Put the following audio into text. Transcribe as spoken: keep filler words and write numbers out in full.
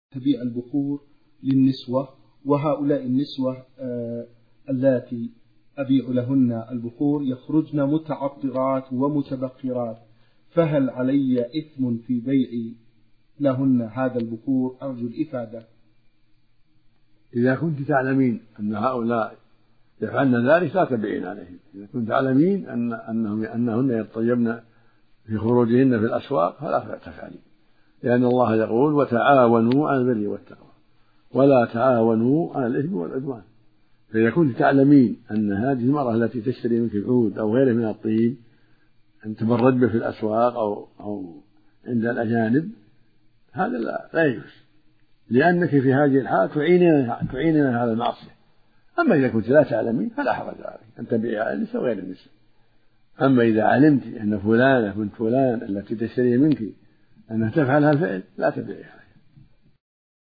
تبيع البخور للنسوة، وهؤلاء النسوة اللاتي أبيع لهن البخور يخرجن متعطرات ومتبخرات، فهل علي إثم في بيع لهن هذا البخور؟ أرجو الإفادة. إذا كنت تعلمين أن هؤلاء يفعلن ذلك لا تبيعين عليهم. إذا كنت تعلمين أن أنهم أنهن يطيبن في خروجهن في الأسواق فلا تفعلين، لأن الله يقول وتعاونوا على البر والتقوى ولا تعاونوا على الإثم والعدوان. فإذا كنت تعلمين أن هذه المرأة التي تشتري منك العود أو غيره من الطيب أن تبرد به في الأسواق أو أو عند الأجانب، هذا لا, لا يجوز، لأنك في هذه الحالة تعينين هذا المعصية. أما إذا كنت لا تعلمين فلا حرج عليك أن تبيع على النساء وغير النساء. أما إذا علمت أن فلانة بنت فلان التي تشتري منك أنها تفعل هذا الفعل لا تبيعها.